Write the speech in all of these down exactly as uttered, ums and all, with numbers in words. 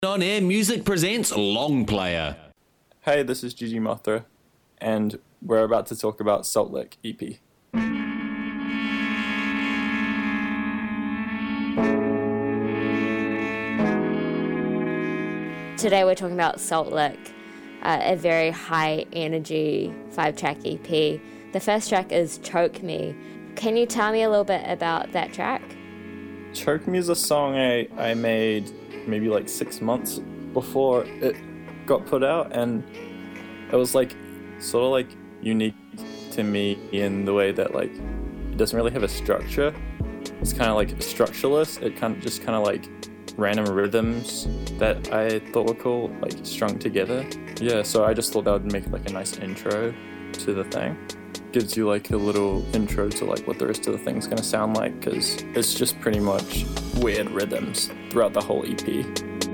On Air Music presents Long Player. Hey, this is Gigi Mothra, and we're about to talk about Salt Lick E P. Today we're talking about Salt Lick, uh, a very high energy five track E P. The first track is Choke Me. Can you tell me a little bit about that track? Choke Me is a song I, I made maybe like six months before it got put out, and it was like sort of like unique to me in the way that like it doesn't really have a structure. It's kind of like structureless. It kind of just kind of like random rhythms that I thought were cool, like strung together. Yeah, so I just thought that would make like a nice intro to the thing. Gives you like a little intro to like what the rest of the thing's gonna sound like, because it's just pretty much weird rhythms throughout the whole E P.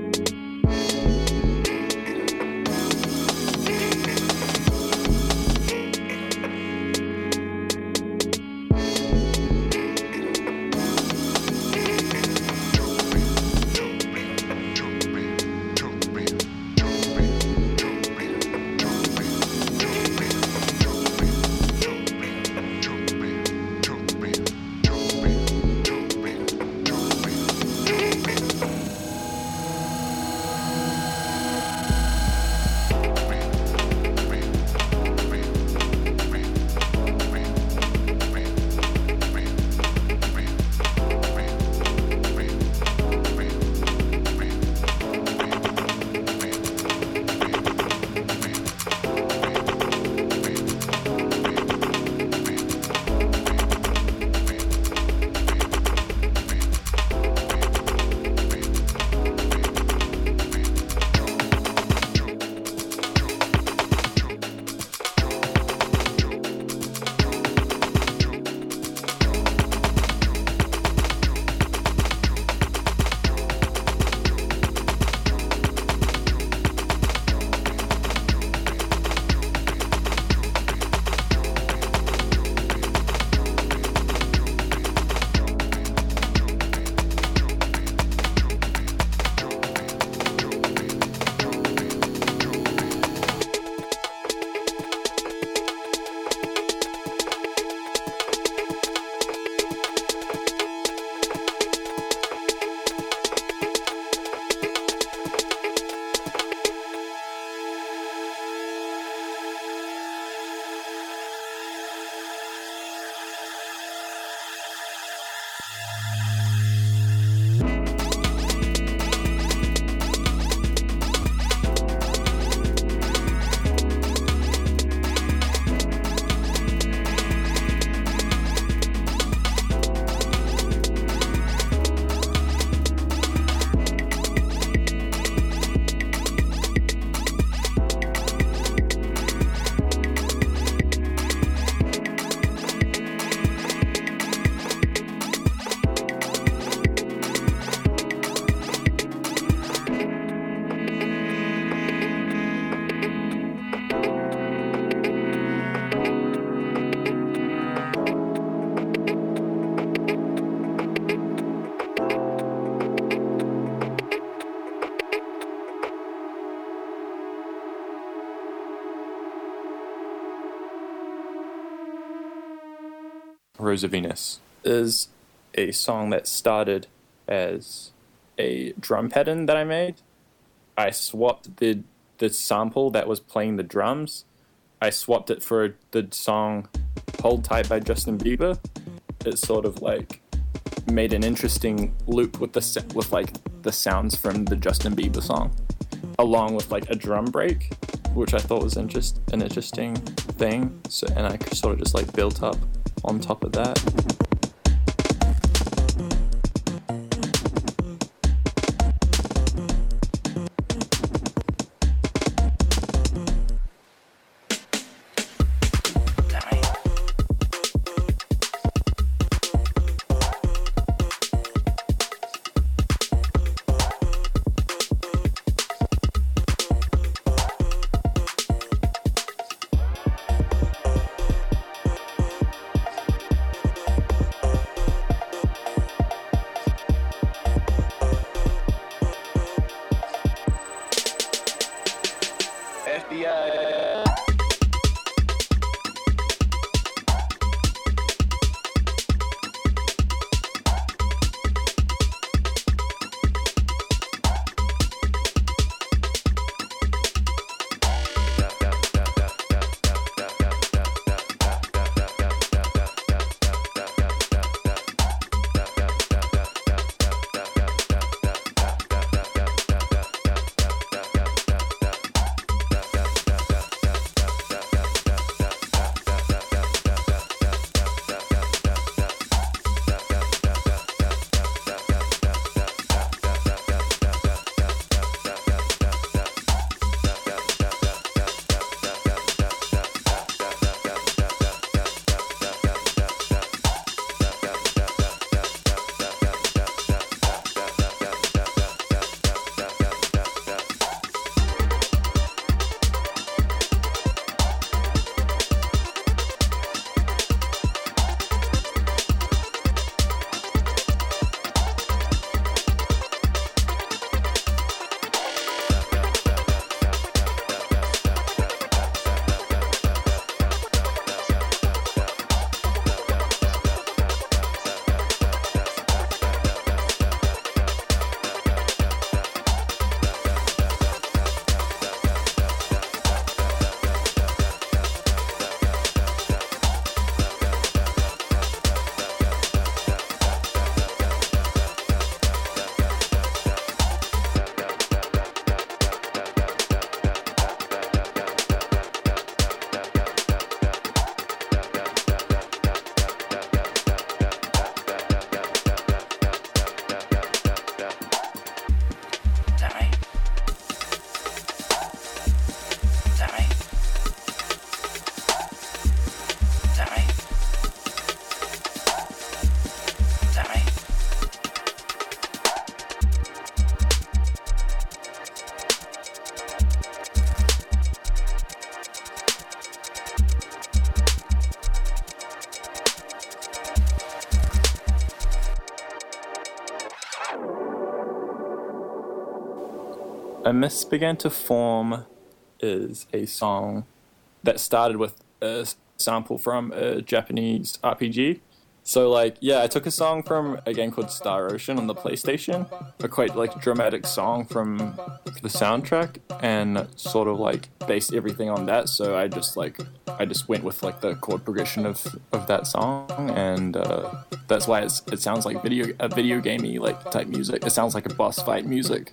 Rose of Venus is a song that started as a drum pattern that I made. I swapped the the sample that was playing the drums. I swapped it for the song Hold Tight by Justin Bieber. It sort of like made an interesting loop with the with like the sounds from the Justin Bieber song, along with like a drum break, which I thought was interest an interesting thing. So and I sort of just like built up on top of that. F B I. A Mist Began to Form is a song that started with a sample from a Japanese R P G. So, like, yeah, I took a song from a game called Star Ocean on the PlayStation, a quite, like, dramatic song from the soundtrack, and sort of, like, based everything on that. So I just, like, I just went with, like, the chord progression of, of that song, and uh, that's why it's, it sounds like video a video gamey, like, type music. It sounds like a boss fight music.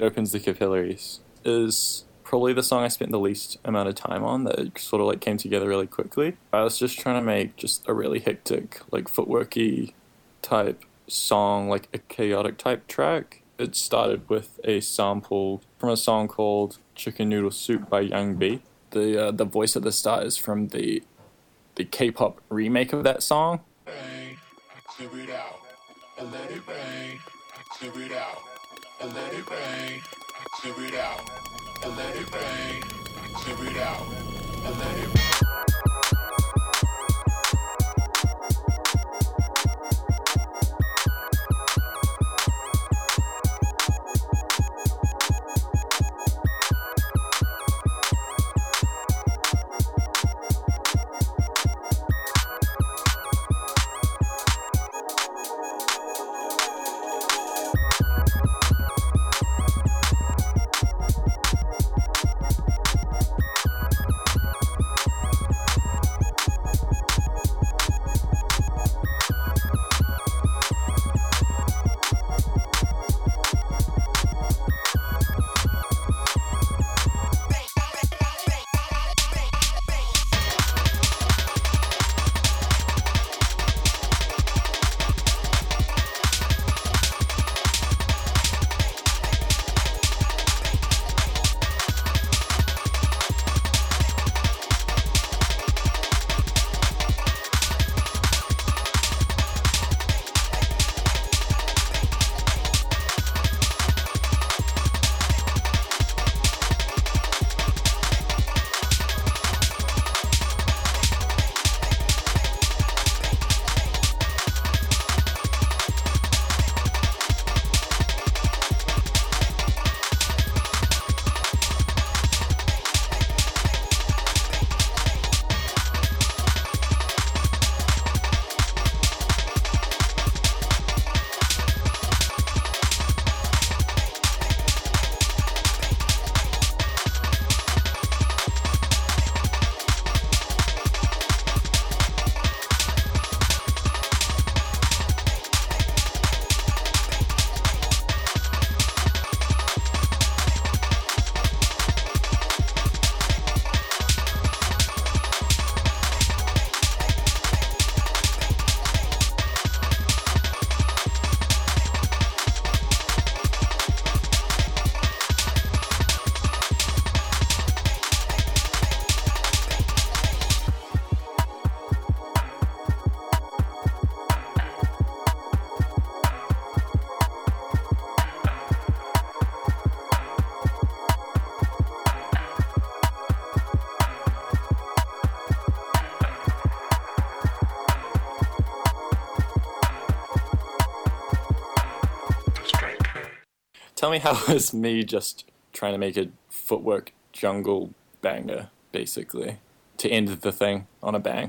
Opens the Capillaries is probably the song I spent the least amount of time on, that it sort of like came together really quickly. I was just trying to make just a really hectic, like footworky type song, like a chaotic type track. It started with a sample from a song called Chicken Noodle Soup by Young B. The uh, the voice at the start is from the the K-pop remake of that song. Bang, clear it out, and let it bang, clear it out, and let it bang, clear it out, and let it bang, clear it out, and let it bang. Tell me how it was me just trying to make a footwork jungle banger, basically, to end the thing on a bang.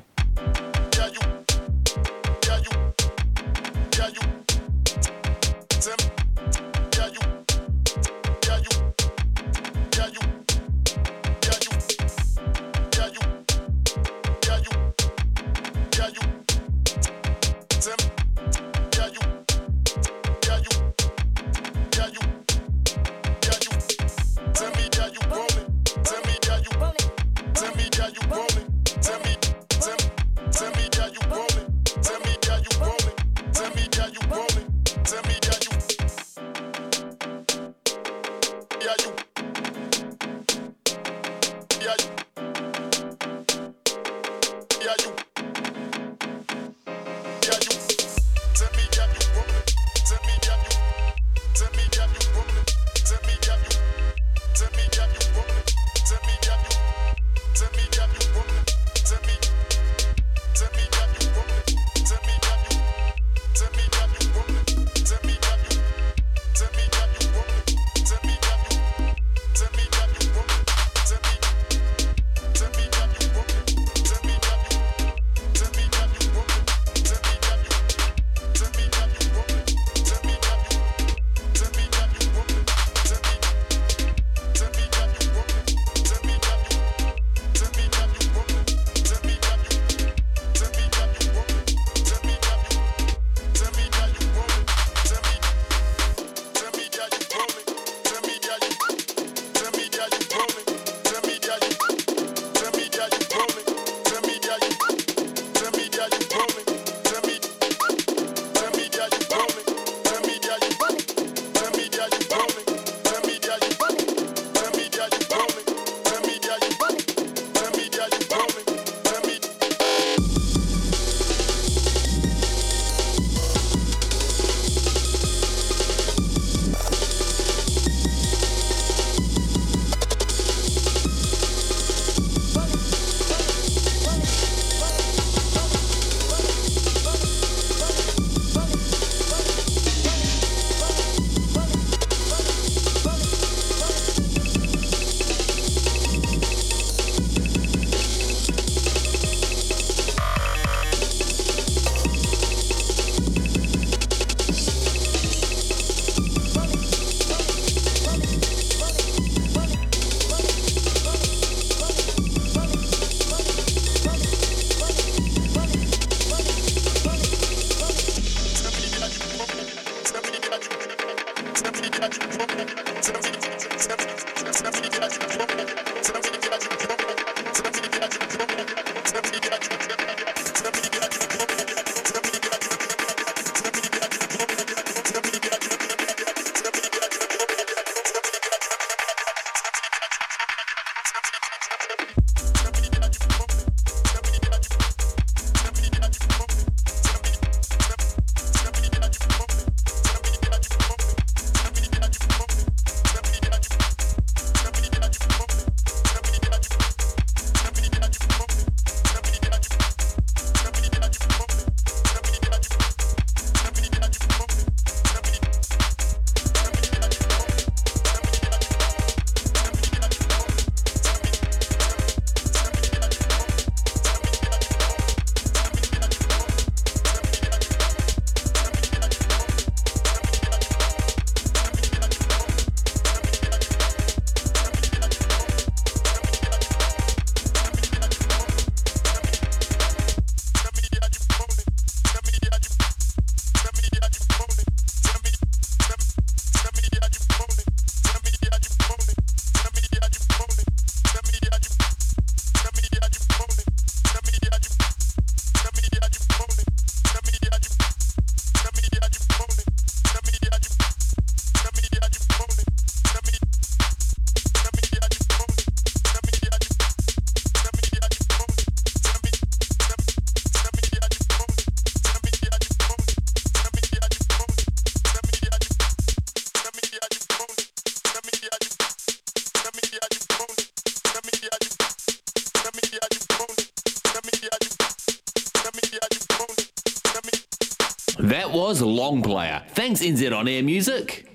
That was Long Player. Thanks, N Z On Air Music.